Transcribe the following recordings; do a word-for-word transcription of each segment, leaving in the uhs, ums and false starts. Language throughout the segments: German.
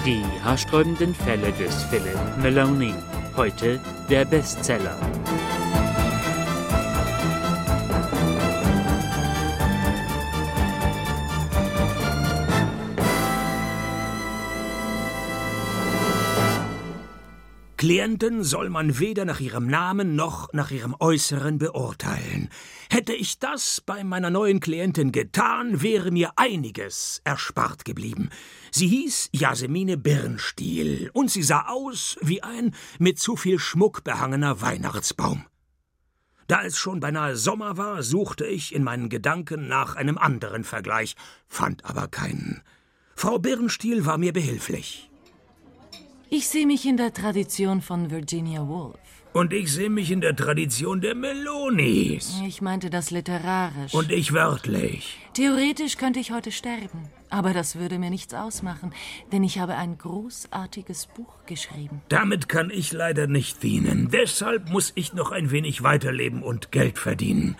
Die haarsträubenden Fälle des Philip Maloney. Heute der Bestseller. Klienten soll man weder nach ihrem Namen noch nach ihrem Äußeren beurteilen. Hätte ich das bei meiner neuen Klientin getan, wäre mir einiges erspart geblieben. Sie hieß Jasmine Birnstiel und sie sah aus wie ein mit zu viel Schmuck behangener Weihnachtsbaum. Da es schon beinahe Sommer war, suchte ich in meinen Gedanken nach einem anderen Vergleich, fand aber keinen. Frau Birnstiel war mir behilflich. Ich sehe mich in der Tradition von Virginia Woolf. Und ich sehe mich in der Tradition der Maloneys. Ich meinte das literarisch. Und ich wörtlich. Theoretisch könnte ich heute sterben, aber das würde mir nichts ausmachen, denn ich habe ein großartiges Buch geschrieben. Damit kann ich leider nicht dienen. Deshalb muss ich noch ein wenig weiterleben und Geld verdienen.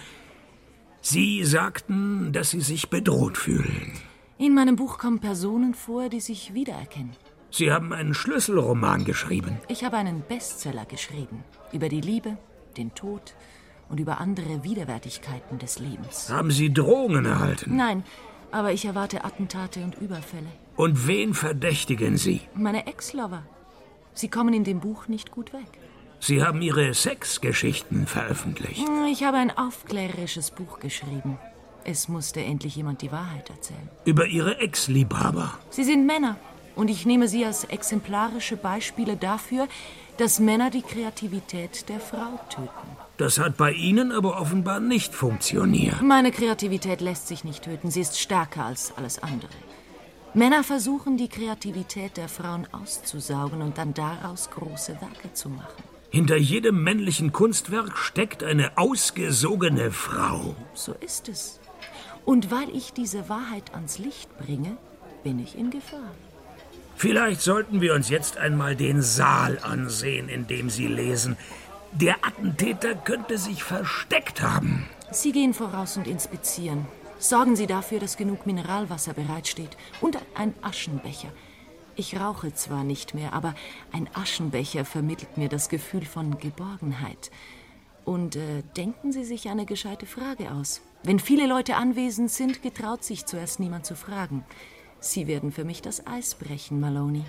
Sie sagten, dass Sie sich bedroht fühlen. In meinem Buch kommen Personen vor, die sich wiedererkennen. Sie haben einen Schlüsselroman geschrieben. Ich habe einen Bestseller geschrieben. Über die Liebe, den Tod und über andere Widerwärtigkeiten des Lebens. Haben Sie Drohungen erhalten? Nein, aber ich erwarte Attentate und Überfälle. Und wen verdächtigen Sie? Meine Ex-Lover. Sie kommen in dem Buch nicht gut weg. Sie haben Ihre Sexgeschichten veröffentlicht. Ich habe ein aufklärerisches Buch geschrieben. Es musste endlich jemand die Wahrheit erzählen. Über Ihre Ex-Liebhaber. Sie sind Männer. Und ich nehme sie als exemplarische Beispiele dafür, dass Männer die Kreativität der Frau töten. Das hat bei Ihnen aber offenbar nicht funktioniert. Meine Kreativität lässt sich nicht töten. Sie ist stärker als alles andere. Männer versuchen, die Kreativität der Frauen auszusaugen und dann daraus große Werke zu machen. Hinter jedem männlichen Kunstwerk steckt eine ausgesogene Frau. So ist es. Und weil ich diese Wahrheit ans Licht bringe, bin ich in Gefahr. Vielleicht sollten wir uns jetzt einmal den Saal ansehen, in dem Sie lesen. Der Attentäter könnte sich versteckt haben. Sie gehen voraus und inspizieren. Sorgen Sie dafür, dass genug Mineralwasser bereitsteht und ein Aschenbecher. Ich rauche zwar nicht mehr, aber ein Aschenbecher vermittelt mir das Gefühl von Geborgenheit. Und äh, denken Sie sich eine gescheite Frage aus. Wenn viele Leute anwesend sind, getraut sich zuerst niemand zu fragen. Sie werden für mich das Eis brechen, Maloney.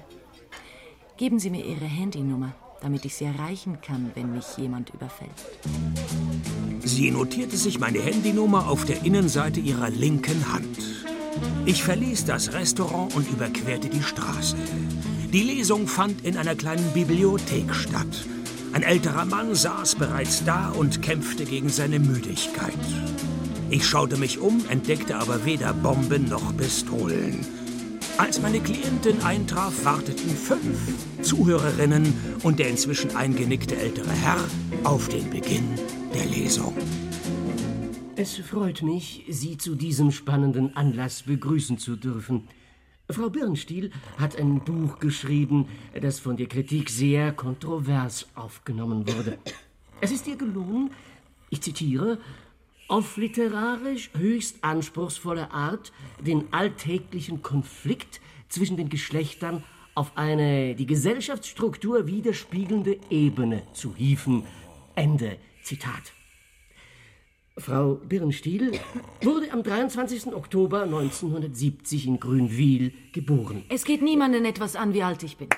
Geben Sie mir Ihre Handynummer, damit ich Sie erreichen kann, wenn mich jemand überfällt. Sie notierte sich meine Handynummer auf der Innenseite ihrer linken Hand. Ich verließ das Restaurant und überquerte die Straße. Die Lesung fand in einer kleinen Bibliothek statt. Ein älterer Mann saß bereits da und kämpfte gegen seine Müdigkeit. Ich schaute mich um, entdeckte aber weder Bomben noch Pistolen. Als meine Klientin eintraf, warteten fünf Zuhörerinnen und der inzwischen eingenickte ältere Herr auf den Beginn der Lesung. Es freut mich, Sie zu diesem spannenden Anlass begrüßen zu dürfen. Frau Birnstiel hat ein Buch geschrieben, das von der Kritik sehr kontrovers aufgenommen wurde. Es ist ihr gelungen, ich zitiere, auf literarisch höchst anspruchsvolle Art den alltäglichen Konflikt zwischen den Geschlechtern auf eine die Gesellschaftsstruktur widerspiegelnde Ebene zu hieven. Ende Zitat. Frau Birnstiel wurde am dreiundzwanzigsten Oktober neunzehnhundertsiebzig in Grünwil geboren. Es geht niemanden etwas an, wie alt ich bin.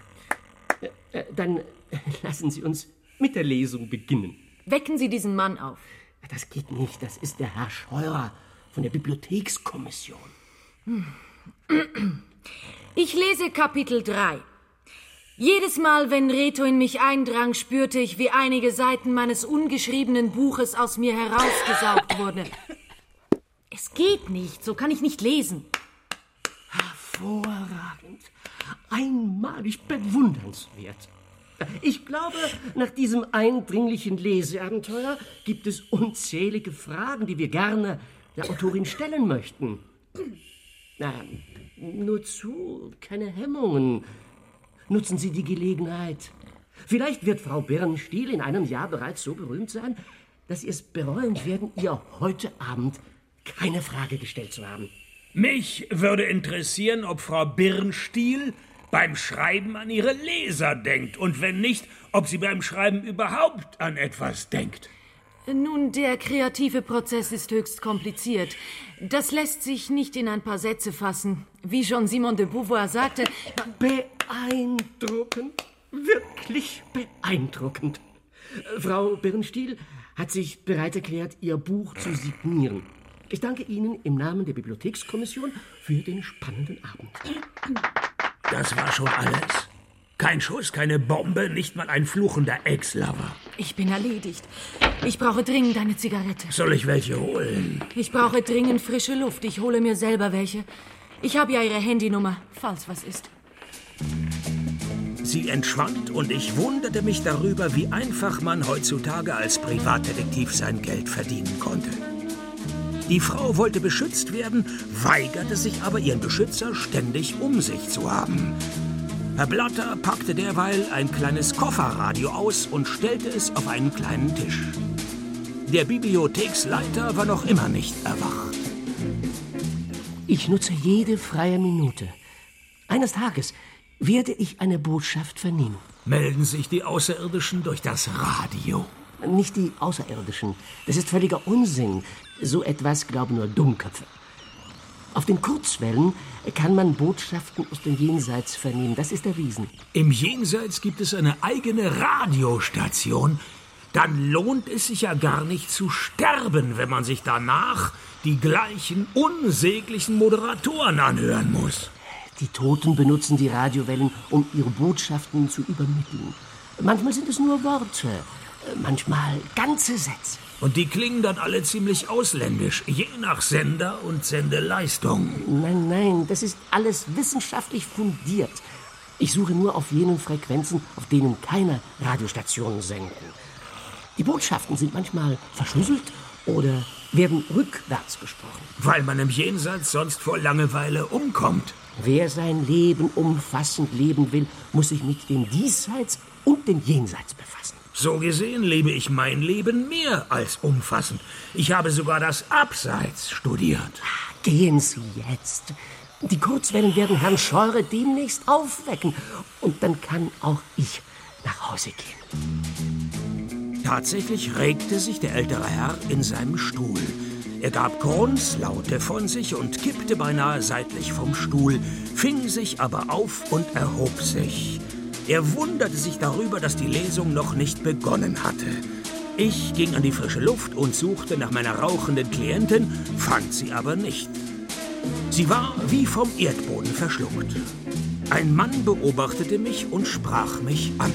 Äh, dann lassen Sie uns mit der Lesung beginnen. Wecken Sie diesen Mann auf. Das geht nicht, das ist der Herr Scheurer von der Bibliothekskommission. Ich lese Kapitel drei. Jedes Mal, wenn Reto in mich eindrang, spürte ich, wie einige Seiten meines ungeschriebenen Buches aus mir herausgesaugt wurden. Es geht nicht, so kann ich nicht lesen. Hervorragend, einmalig bewundernswert. Ich glaube, nach diesem eindringlichen Leseabenteuer gibt es unzählige Fragen, die wir gerne der Autorin stellen möchten. Na, nur zu, keine Hemmungen. Nutzen Sie die Gelegenheit. Vielleicht wird Frau Birnstiel in einem Jahr bereits so berühmt sein, dass Sie es bereuen werden, ihr heute Abend keine Frage gestellt zu haben. Mich würde interessieren, ob Frau Birnstiel beim Schreiben an ihre Leser denkt und wenn nicht, ob sie beim Schreiben überhaupt an etwas denkt. Nun, der kreative Prozess ist höchst kompliziert. Das lässt sich nicht in ein paar Sätze fassen. Wie schon Simone de Beauvoir sagte... Beeindruckend, wirklich beeindruckend. Frau Birnstiel hat sich bereit erklärt, ihr Buch zu signieren. Ich danke Ihnen im Namen der Bibliothekskommission für den spannenden Abend. Das war schon alles? Kein Schuss, keine Bombe, nicht mal ein fluchender Ex-Lover. Ich bin erledigt. Ich brauche dringend eine Zigarette. Soll ich welche holen? Ich brauche dringend frische Luft. Ich hole mir selber welche. Ich habe ja Ihre Handynummer, falls was ist. Sie entschwand und ich wunderte mich darüber, wie einfach man heutzutage als Privatdetektiv sein Geld verdienen konnte. Die Frau wollte beschützt werden, weigerte sich aber, ihren Beschützer ständig um sich zu haben. Herr Blatter packte derweil ein kleines Kofferradio aus und stellte es auf einen kleinen Tisch. Der Bibliotheksleiter war noch immer nicht erwacht. Ich nutze jede freie Minute. Eines Tages werde ich eine Botschaft vernehmen. Melden sich die Außerirdischen durch das Radio? Nicht die Außerirdischen. Das ist völliger Unsinn. So etwas glauben nur Dummköpfe. Auf den Kurzwellen kann man Botschaften aus dem Jenseits vernehmen. Das ist erwiesen. Im Jenseits gibt es eine eigene Radiostation. Dann lohnt es sich ja gar nicht zu sterben, wenn man sich danach die gleichen unsäglichen Moderatoren anhören muss. Die Toten benutzen die Radiowellen, um ihre Botschaften zu übermitteln. Manchmal sind es nur Worte, manchmal ganze Sätze. Und die klingen dann alle ziemlich ausländisch, je nach Sender und Sendeleistung. Nein, nein, das ist alles wissenschaftlich fundiert. Ich suche nur auf jenen Frequenzen, auf denen keine Radiostationen senden. Die Botschaften sind manchmal verschlüsselt oder werden rückwärts gesprochen. Weil man im Jenseits sonst vor Langeweile umkommt. Wer sein Leben umfassend leben will, muss sich mit dem Diesseits und dem Jenseits befassen. So gesehen lebe ich mein Leben mehr als umfassend. Ich habe sogar das Abseits studiert. Gehen Sie jetzt. Die Kurzwellen werden Herrn Scheure demnächst aufwecken. Und dann kann auch ich nach Hause gehen. Tatsächlich regte sich der ältere Herr in seinem Stuhl. Er gab Grunzlaute von sich und kippte beinahe seitlich vom Stuhl, fing sich aber auf und erhob sich. Er wunderte sich darüber, dass die Lesung noch nicht begonnen hatte. Ich ging an die frische Luft und suchte nach meiner rauchenden Klientin, fand sie aber nicht. Sie war wie vom Erdboden verschluckt. Ein Mann beobachtete mich und sprach mich an.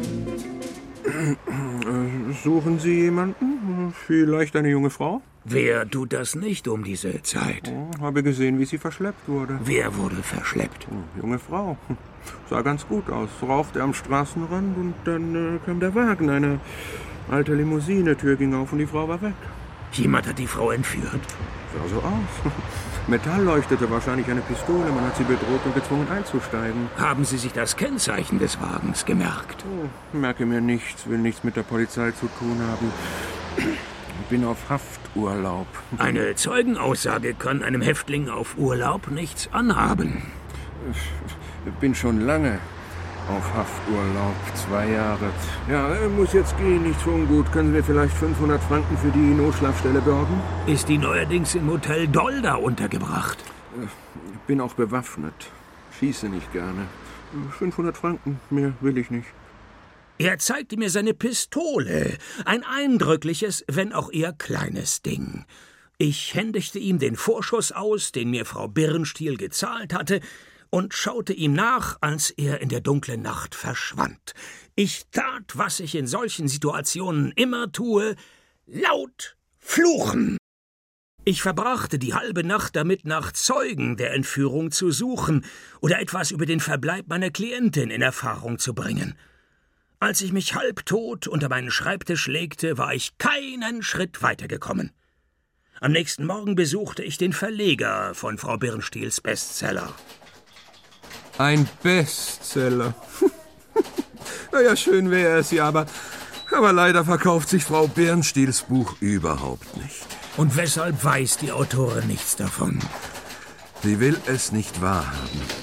Suchen Sie jemanden? Vielleicht eine junge Frau? Wer tut das nicht um diese Zeit? Oh, habe gesehen, wie sie verschleppt wurde. Wer wurde verschleppt? Oh, junge Frau. Sah ganz gut aus. Rauchte am Straßenrand und dann äh, kam der Wagen. Eine alte Limousine. Tür ging auf und die Frau war weg. Jemand hat die Frau entführt? Sah so aus. Metall leuchtete, wahrscheinlich eine Pistole. Man hat sie bedroht und gezwungen einzusteigen. Haben Sie sich das Kennzeichen des Wagens gemerkt? Oh, merke mir nichts, will nichts mit der Polizei zu tun haben. Ich bin auf Hafturlaub. Eine Zeugenaussage kann einem Häftling auf Urlaub nichts anhaben. Ich bin schon lange auf Hafturlaub, zwei Jahre. Ja, muss jetzt gehen, nichts für ungut. Können Sie mir vielleicht fünfhundert Franken für die Notschlafstelle borgen? Ist die neuerdings im Hotel Dolda untergebracht? Ich bin auch bewaffnet. Schieße nicht gerne. fünfhundert Franken, mehr will ich nicht. Er zeigte mir seine Pistole. Ein eindrückliches, wenn auch eher kleines Ding. Ich händigte ihm den Vorschuss aus, den mir Frau Birnstiel gezahlt hatte, und schaute ihm nach, als er in der dunklen Nacht verschwand. Ich tat, was ich in solchen Situationen immer tue, laut fluchen. Ich verbrachte die halbe Nacht damit, nach Zeugen der Entführung zu suchen oder etwas über den Verbleib meiner Klientin in Erfahrung zu bringen. Als ich mich halbtot unter meinen Schreibtisch legte, war ich keinen Schritt weitergekommen. Am nächsten Morgen besuchte ich den Verleger von Frau Birnstiels Bestseller. Ein Bestseller. Na ja, schön wäre es ja, aber, aber leider verkauft sich Frau Birnstiels Buch überhaupt nicht. Und weshalb weiß die Autorin nichts davon? Sie will es nicht wahrhaben.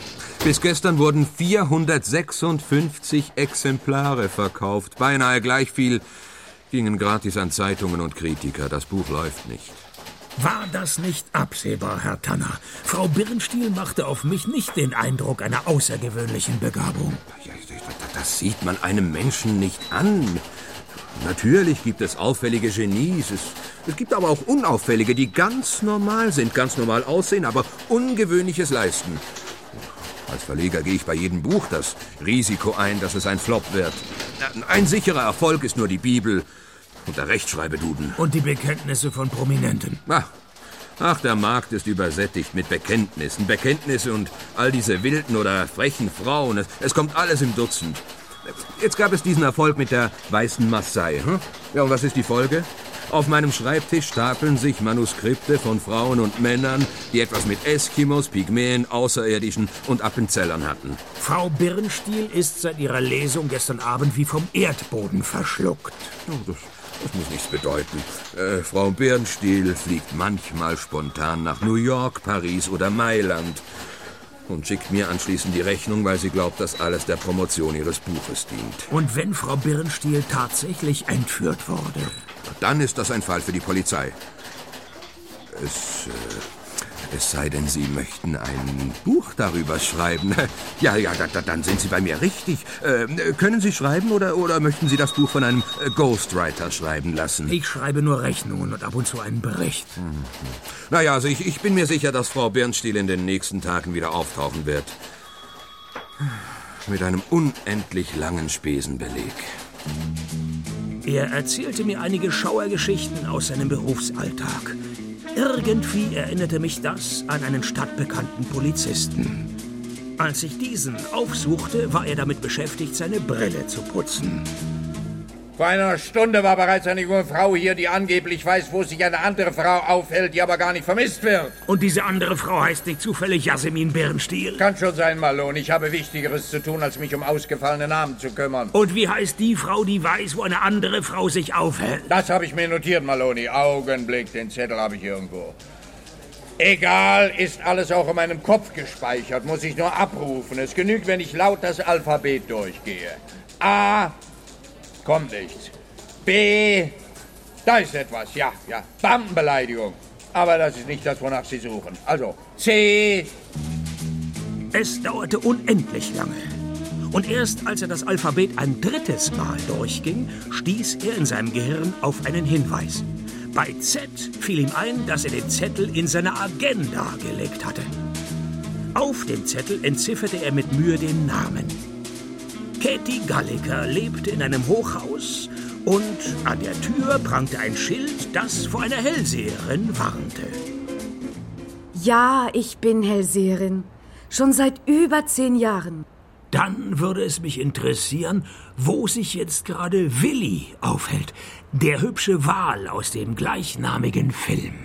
Bis gestern wurden vierhundertsechsundfünfzig Exemplare verkauft. Beinahe gleich viel gingen gratis an Zeitungen und Kritiker. Das Buch läuft nicht. War das nicht absehbar, Herr Tanner? Frau Birnstiel machte auf mich nicht den Eindruck einer außergewöhnlichen Begabung. Ja, das sieht man einem Menschen nicht an. Natürlich gibt es auffällige Genies. Es, es gibt aber auch unauffällige, die ganz normal sind, ganz normal aussehen, aber Ungewöhnliches leisten. Als Verleger gehe ich bei jedem Buch das Risiko ein, dass es ein Flop wird. Ein sicherer Erfolg ist nur die Bibel und der Rechtschreibeduden. Und die Bekenntnisse von Prominenten. Ach, ach, der Markt ist übersättigt mit Bekenntnissen. Bekenntnisse und all diese wilden oder frechen Frauen. Es, es kommt alles im Dutzend. Jetzt gab es diesen Erfolg mit der weißen Maasai. Hm? Ja, und was ist die Folge? Auf meinem Schreibtisch stapeln sich Manuskripte von Frauen und Männern, die etwas mit Eskimos, Pygmäen, Außerirdischen und Appenzellern hatten. Frau Birnstiel ist seit ihrer Lesung gestern Abend wie vom Erdboden verschluckt. Oh, das, das muss nichts bedeuten. Äh, Frau Birnstiel fliegt manchmal spontan nach New York, Paris oder Mailand und schickt mir anschließend die Rechnung, weil sie glaubt, dass alles der Promotion ihres Buches dient. Und wenn Frau Birnstiel tatsächlich entführt wurde? Dann ist das ein Fall für die Polizei. Es, äh, es sei denn, Sie möchten ein Buch darüber schreiben. Ja, ja, da, dann sind Sie bei mir richtig. Äh, können Sie schreiben oder, oder möchten Sie das Buch von einem äh, Ghostwriter schreiben lassen? Ich schreibe nur Rechnungen und ab und zu einen Bericht. Mhm. Naja, also ich, ich bin mir sicher, dass Frau Birnstiel in den nächsten Tagen wieder auftauchen wird. Mit einem unendlich langen Spesenbeleg. Er erzählte mir einige Schauergeschichten aus seinem Berufsalltag. Irgendwie erinnerte mich das an einen stadtbekannten Polizisten. Als ich diesen aufsuchte, war er damit beschäftigt, seine Brille zu putzen. Vor einer Stunde war bereits eine junge Frau hier, die angeblich weiß, wo sich eine andere Frau aufhält, die aber gar nicht vermisst wird. Und diese andere Frau heißt nicht zufällig Jasmin Birnstiel? Kann schon sein, Malone. Ich habe Wichtigeres zu tun, als mich um ausgefallene Namen zu kümmern. Und wie heißt die Frau, die weiß, wo eine andere Frau sich aufhält? Das habe ich mir notiert, Malone. Augenblick, den Zettel habe ich irgendwo. Egal, ist alles auch in meinem Kopf gespeichert, muss ich nur abrufen. Es genügt, wenn ich laut das Alphabet durchgehe. A... Kommt nichts. B. Da ist etwas. Ja, ja. Beamtenbeleidigung. Aber das ist nicht das, wonach Sie suchen. Also, C. Es dauerte unendlich lange. Und erst als er das Alphabet ein drittes Mal durchging, stieß er in seinem Gehirn auf einen Hinweis. Bei Z fiel ihm ein, dass er den Zettel in seine Agenda gelegt hatte. Auf dem Zettel entzifferte er mit Mühe den Namen. Katie Galliker lebte in einem Hochhaus und an der Tür prangte ein Schild, das vor einer Hellseherin warnte. Ja, ich bin Hellseherin. Schon seit über zehn Jahren. Dann würde es mich interessieren, wo sich jetzt gerade Willi aufhält. Der hübsche Wal aus dem gleichnamigen Film.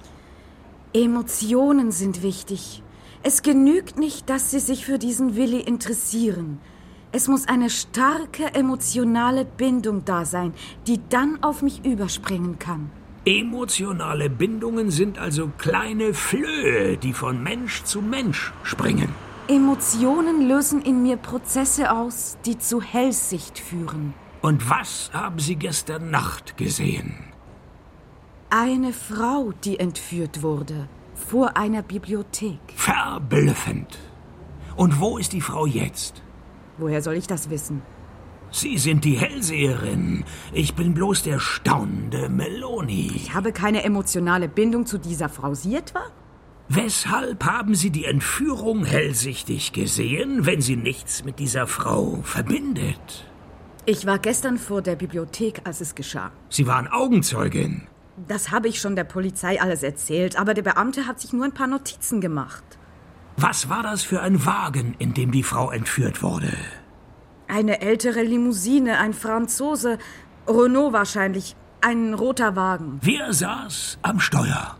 Emotionen sind wichtig. Es genügt nicht, dass Sie sich für diesen Willi interessieren. Es muss eine starke emotionale Bindung da sein, die dann auf mich überspringen kann. Emotionale Bindungen sind also kleine Flöhe, die von Mensch zu Mensch springen. Emotionen lösen in mir Prozesse aus, die zu Hellsicht führen. Und was haben Sie gestern Nacht gesehen? Eine Frau, die entführt wurde, vor einer Bibliothek. Verblüffend. Und wo ist die Frau jetzt? Woher soll ich das wissen? Sie sind die Hellseherin. Ich bin bloß der staunende Meloni. Ich habe keine emotionale Bindung zu dieser Frau. Sie etwa? Weshalb haben Sie die Entführung hellsichtig gesehen, wenn sie nichts mit dieser Frau verbindet? Ich war gestern vor der Bibliothek, als es geschah. Sie waren Augenzeugin. Das habe ich schon der Polizei alles erzählt, aber der Beamte hat sich nur ein paar Notizen gemacht. Was war das für ein Wagen, in dem die Frau entführt wurde? Eine ältere Limousine, ein Franzose, Renault wahrscheinlich, ein roter Wagen. Wer saß am Steuer?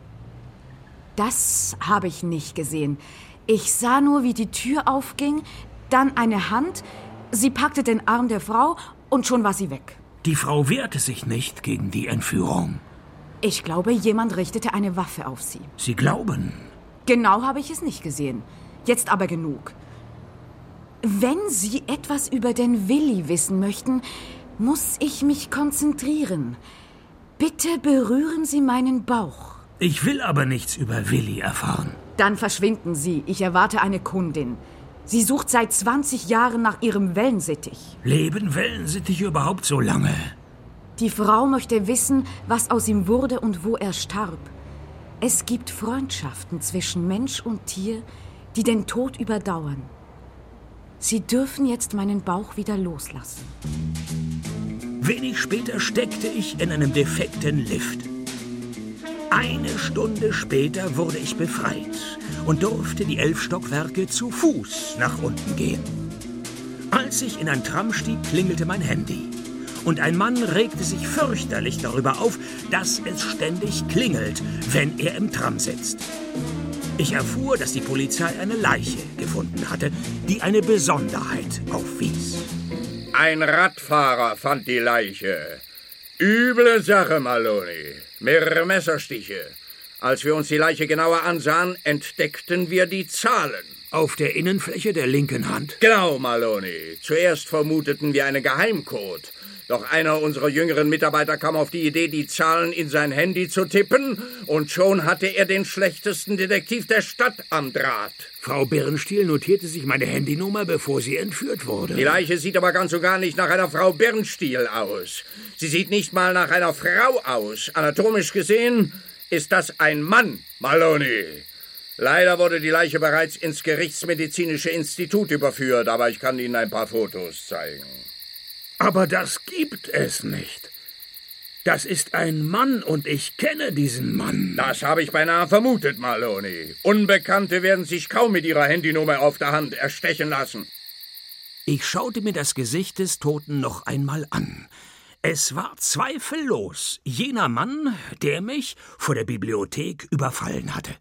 Das habe ich nicht gesehen. Ich sah nur, wie die Tür aufging, dann eine Hand, sie packte den Arm der Frau und schon war sie weg. Die Frau wehrte sich nicht gegen die Entführung. Ich glaube, jemand richtete eine Waffe auf sie. Sie glauben? Genau habe ich es nicht gesehen. Jetzt aber genug. Wenn Sie etwas über den Willi wissen möchten, muss ich mich konzentrieren. Bitte berühren Sie meinen Bauch. Ich will aber nichts über Willi erfahren. Dann verschwinden Sie. Ich erwarte eine Kundin. Sie sucht seit zwanzig Jahren nach ihrem Wellensittich. Leben Wellensittiche überhaupt so lange? Die Frau möchte wissen, was aus ihm wurde und wo er starb. Es gibt Freundschaften zwischen Mensch und Tier, die den Tod überdauern. Sie dürfen jetzt meinen Bauch wieder loslassen. Wenig später steckte ich in einem defekten Lift. Eine Stunde später wurde ich befreit und durfte die elf Stockwerke zu Fuß nach unten gehen. Als ich in ein Tram stieg, klingelte mein Handy. Und ein Mann regte sich fürchterlich darüber auf, dass es ständig klingelt, wenn er im Tram sitzt. Ich erfuhr, dass die Polizei eine Leiche gefunden hatte, die eine Besonderheit aufwies. Ein Radfahrer fand die Leiche. Üble Sache, Maloney. Mehrere Messerstiche. Als wir uns die Leiche genauer ansahen, entdeckten wir die Zahlen. Auf der Innenfläche der linken Hand? Genau, Maloney. Zuerst vermuteten wir einen Geheimcode. Doch einer unserer jüngeren Mitarbeiter kam auf die Idee, die Zahlen in sein Handy zu tippen, und schon hatte er den schlechtesten Detektiv der Stadt am Draht. Frau Birnstiel notierte sich meine Handynummer, bevor sie entführt wurde. Die Leiche sieht aber ganz und gar nicht nach einer Frau Birnstiel aus. Sie sieht nicht mal nach einer Frau aus. Anatomisch gesehen ist das ein Mann, Maloney. Leider wurde die Leiche bereits ins Gerichtsmedizinische Institut überführt, aber ich kann Ihnen ein paar Fotos zeigen. Aber das gibt es nicht. Das ist ein Mann und ich kenne diesen Mann. Das habe ich beinahe vermutet, Maloney. Unbekannte werden sich kaum mit ihrer Handynummer auf der Hand erstechen lassen. Ich schaute mir das Gesicht des Toten noch einmal an. Es war zweifellos jener Mann, der mich vor der Bibliothek überfallen hatte.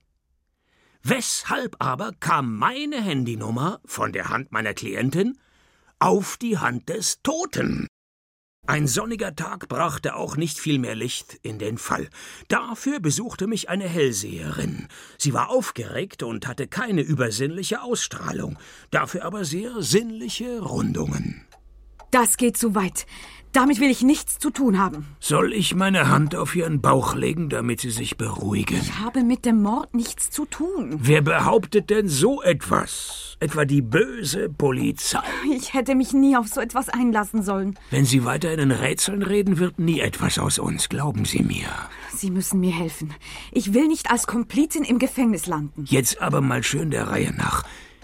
Weshalb aber kam meine Handynummer von der Hand meiner Klientin auf die Hand des Toten? Ein sonniger Tag brachte auch nicht viel mehr Licht in den Fall. Dafür besuchte mich eine Hellseherin. Sie war aufgeregt und hatte keine übersinnliche Ausstrahlung, dafür aber sehr sinnliche Rundungen. Das geht zu weit. Damit will ich nichts zu tun haben. Soll ich meine Hand auf Ihren Bauch legen, damit Sie sich beruhigen? Ich habe mit dem Mord nichts zu tun. Wer behauptet denn so etwas? Etwa die böse Polizei? Ich hätte mich nie auf so etwas einlassen sollen. Wenn Sie weiter in Rätseln reden, wird nie etwas aus uns, glauben Sie mir. Sie müssen mir helfen. Ich will nicht als Komplizin im Gefängnis landen. Jetzt aber mal schön der Reihe nach.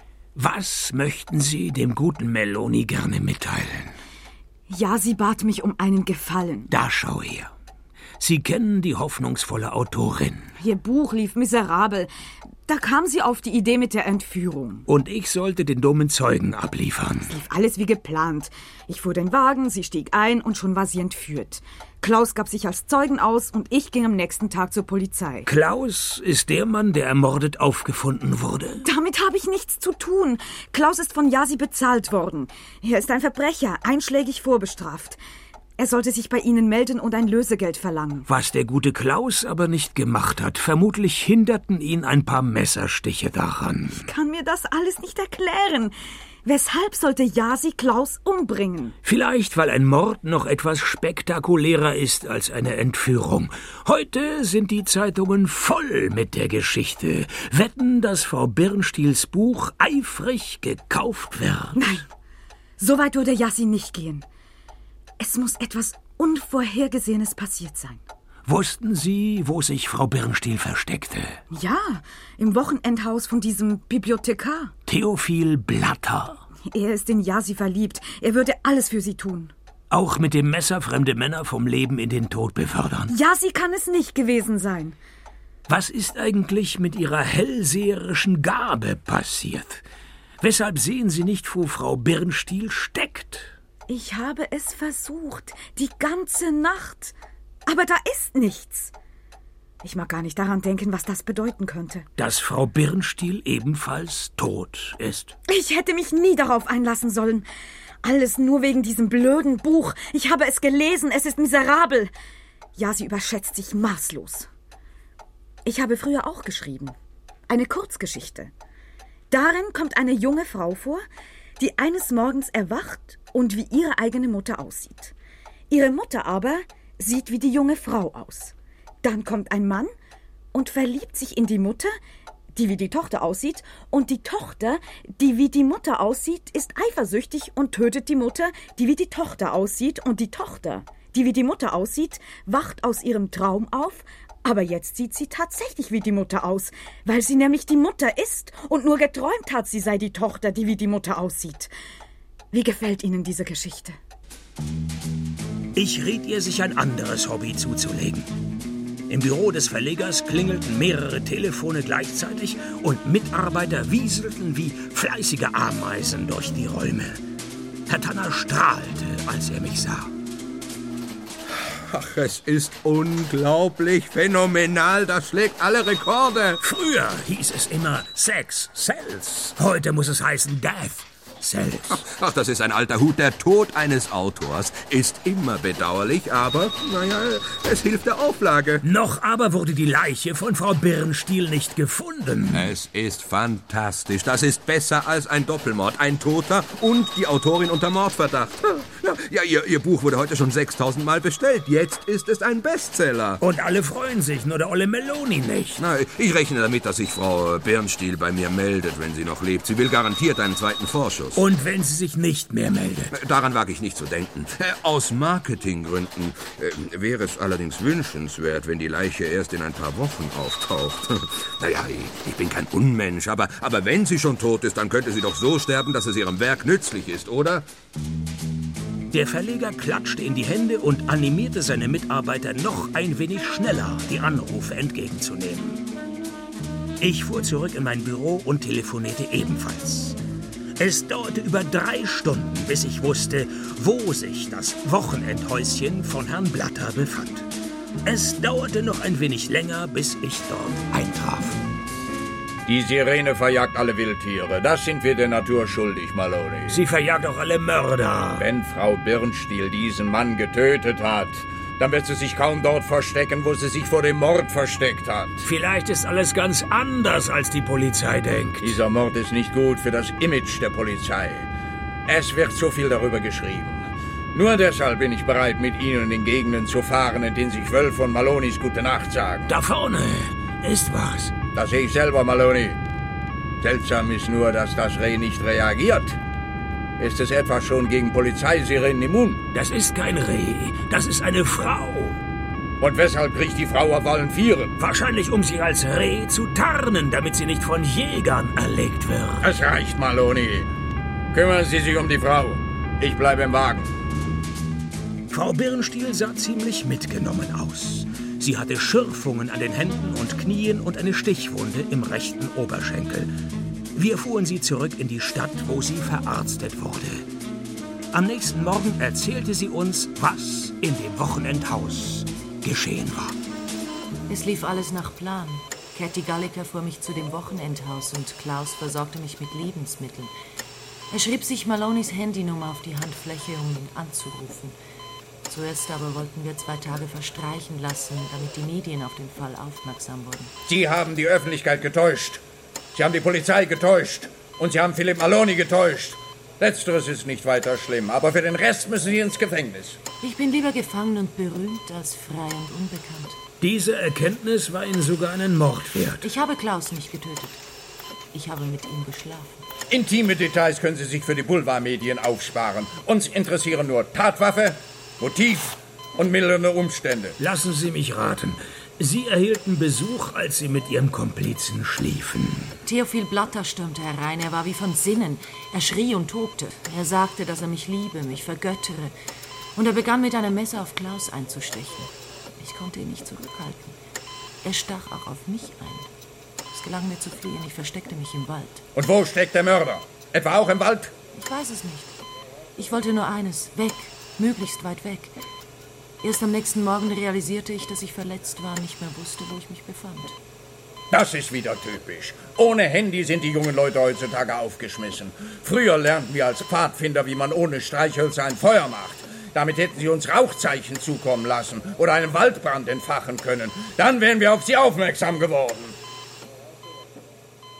Was möchten Sie dem guten Meloni gerne mitteilen? Ja, sie bat mich um einen Gefallen. Da schau her. Sie kennen die hoffnungsvolle Autorin. Ihr Buch lief miserabel. Da kam sie auf die Idee mit der Entführung. Und ich sollte den dummen Zeugen abliefern. Es lief alles wie geplant. Ich fuhr den Wagen, sie stieg ein und schon war sie entführt. Klaus gab sich als Zeugen aus und ich ging am nächsten Tag zur Polizei. Klaus ist der Mann, der ermordet aufgefunden wurde. Damit habe ich nichts zu tun. Klaus ist von Yasi bezahlt worden. Er ist ein Verbrecher, einschlägig vorbestraft. Er sollte sich bei Ihnen melden und ein Lösegeld verlangen. Was der gute Klaus aber nicht gemacht hat, vermutlich hinderten ihn ein paar Messerstiche daran. Ich kann mir das alles nicht erklären. Weshalb sollte Yasi Klaus umbringen? Vielleicht, weil ein Mord noch etwas spektakulärer ist als eine Entführung. Heute sind die Zeitungen voll mit der Geschichte. Wetten, dass Frau Birnstiels Buch eifrig gekauft wird. Nein, so weit würde Yasi nicht gehen. Es muss etwas Unvorhergesehenes passiert sein. Wussten Sie, wo sich Frau Birnstiel versteckte? Ja, im Wochenendhaus von diesem Bibliothekar. Theophil Blatter. Er ist in Yasi verliebt. Er würde alles für sie tun. Auch mit dem Messer fremde Männer vom Leben in den Tod befördern. Yasi kann es nicht gewesen sein. Was ist eigentlich mit Ihrer hellseherischen Gabe passiert? Weshalb sehen Sie nicht, wo Frau Birnstiel steckt? Ich habe es versucht, die ganze Nacht. Aber da ist nichts. Ich mag gar nicht daran denken, was das bedeuten könnte. Dass Frau Birnstiel ebenfalls tot ist. Ich hätte mich nie darauf einlassen sollen. Alles nur wegen diesem blöden Buch. Ich habe es gelesen, es ist miserabel. Ja, sie überschätzt sich maßlos. Ich habe früher auch geschrieben. Eine Kurzgeschichte. Darin kommt eine junge Frau vor, die eines Morgens erwacht und wie ihre eigene Mutter aussieht. Ihre Mutter aber sieht wie die junge Frau aus. Dann kommt ein Mann und verliebt sich in die Mutter, die wie die Tochter aussieht, und die Tochter, die wie die Mutter aussieht, ist eifersüchtig und tötet die Mutter, die wie die Tochter aussieht, und die Tochter, die wie die Mutter aussieht, wacht aus ihrem Traum auf, aber jetzt sieht sie tatsächlich wie die Mutter aus, weil sie nämlich die Mutter ist und nur geträumt hat, sie sei die Tochter, die wie die Mutter aussieht. Wie gefällt Ihnen diese Geschichte? Ich riet ihr, sich ein anderes Hobby zuzulegen. Im Büro des Verlegers klingelten mehrere Telefone gleichzeitig und Mitarbeiter wieselten wie fleißige Ameisen durch die Räume. Herr Tanner strahlte, als er mich sah. Ach, es ist unglaublich phänomenal. Das schlägt alle Rekorde. Früher hieß es immer Sex, Sells. Heute muss es heißen Death, Sells. Ach, das ist ein alter Hut. Der Tod eines Autors ist immer bedauerlich, aber, naja, es hilft der Auflage. Noch aber wurde die Leiche von Frau Birnstiel nicht gefunden. Es ist fantastisch. Das ist besser als ein Doppelmord. Ein Toter und die Autorin unter Mordverdacht. Ja, ja ihr, ihr Buch wurde heute schon sechstausend Mal bestellt. Jetzt ist es ein Bestseller. Und alle freuen sich, nur der olle Meloni nicht. Na, ich rechne damit, dass sich Frau Birnstiel bei mir meldet, wenn sie noch lebt. Sie will garantiert einen zweiten Vorschuss. Und wenn sie sich nicht mehr meldet? Daran wage ich nicht zu denken. Aus Marketinggründen äh, wäre es allerdings wünschenswert, wenn die Leiche erst in ein paar Wochen auftaucht. Naja, ich, ich bin kein Unmensch, aber, aber wenn sie schon tot ist, dann könnte sie doch so sterben, dass es ihrem Werk nützlich ist, oder? Der Verleger klatschte in die Hände und animierte seine Mitarbeiter noch ein wenig schneller, die Anrufe entgegenzunehmen. Ich fuhr zurück in mein Büro und telefonierte ebenfalls. Es dauerte über drei Stunden, bis ich wusste, wo sich das Wochenendhäuschen von Herrn Blatter befand. Es dauerte noch ein wenig länger, bis ich dort eintraf. Die Sirene verjagt alle Wildtiere. Das sind wir der Natur schuldig, Maloney. Sie verjagt auch alle Mörder. Wenn Frau Birnstiel diesen Mann getötet hat, dann wird sie sich kaum dort verstecken, wo sie sich vor dem Mord versteckt hat. Vielleicht ist alles ganz anders, als die Polizei denkt. Dieser Mord ist nicht gut für das Image der Polizei. Es wird so viel darüber geschrieben. Nur deshalb bin ich bereit, mit Ihnen in Gegenden zu fahren, in denen sich Wölfe und Malonis Gute Nacht sagen. Da vorne ist was. Das sehe ich selber, Maloney. Seltsam ist nur, dass das Reh nicht reagiert. Ist es etwa schon gegen Polizeisirenen immun? Das ist kein Reh, das ist eine Frau. Und weshalb kriecht die Frau auf allen Vieren? Wahrscheinlich, um sich als Reh zu tarnen, damit sie nicht von Jägern erlegt wird. Es reicht, Maloney. Kümmern Sie sich um die Frau. Ich bleibe im Wagen. Frau Birnstiel sah ziemlich mitgenommen aus. Sie hatte Schürfungen an den Händen und Knien und eine Stichwunde im rechten Oberschenkel. Wir fuhren sie zurück in die Stadt, wo sie verarztet wurde. Am nächsten Morgen erzählte sie uns, was in dem Wochenendhaus geschehen war. Es lief alles nach Plan. Cathy Galliker fuhr mich zu dem Wochenendhaus und Klaus versorgte mich mit Lebensmitteln. Er schrieb sich Malonis Handynummer auf die Handfläche, um ihn anzurufen. Zuerst aber wollten wir zwei Tage verstreichen lassen, damit die Medien auf den Fall aufmerksam wurden. Sie haben die Öffentlichkeit getäuscht. Sie haben die Polizei getäuscht. Und Sie haben Philipp Maloney getäuscht. Letzteres ist nicht weiter schlimm, aber für den Rest müssen Sie ins Gefängnis. Ich bin lieber gefangen und berühmt als frei und unbekannt. Diese Erkenntnis war Ihnen sogar einen Mord wert. Ich habe Klaus nicht getötet. Ich habe mit ihm geschlafen. Intime Details können Sie sich für die Boulevardmedien aufsparen. Uns interessieren nur Tatwaffe, Motiv und mildernde Umstände. Lassen Sie mich raten. Sie erhielten Besuch, als Sie mit Ihrem Komplizen schliefen. Theophil Blatter stürmte herein. Er war wie von Sinnen. Er schrie und tobte. Er sagte, dass er mich liebe, mich vergöttere. Und er begann mit einem Messer auf Klaus einzustechen. Ich konnte ihn nicht zurückhalten. Er stach auch auf mich ein. Es gelang mir zu fliehen. Ich versteckte mich im Wald. Und wo steckt der Mörder? Etwa auch im Wald? Ich weiß es nicht. Ich wollte nur eines. Weg. Möglichst weit weg. Erst am nächsten Morgen realisierte ich, dass ich verletzt war und nicht mehr wusste, wo ich mich befand. Das ist wieder typisch. Ohne Handy sind die jungen Leute heutzutage aufgeschmissen. Früher lernten wir als Pfadfinder, wie man ohne Streichhölzer ein Feuer macht. Damit hätten sie uns Rauchzeichen zukommen lassen oder einen Waldbrand entfachen können. Dann wären wir auf sie aufmerksam geworden.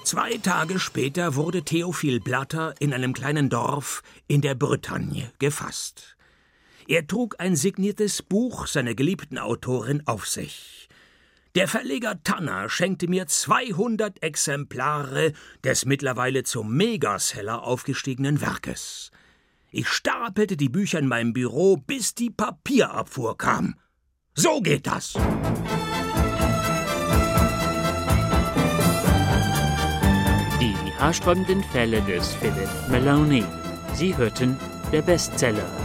Zwei Tage später wurde Theophil Blatter in einem kleinen Dorf in der Bretagne gefasst. Er trug ein signiertes Buch seiner geliebten Autorin auf sich. Der Verleger Tanner schenkte mir zweihundert Exemplare des mittlerweile zum Megaseller aufgestiegenen Werkes. Ich stapelte die Bücher in meinem Büro, bis die Papierabfuhr kam. So geht das. Die haarsträubenden Fälle des Philip Maloney. Sie hörten Der Bestseller.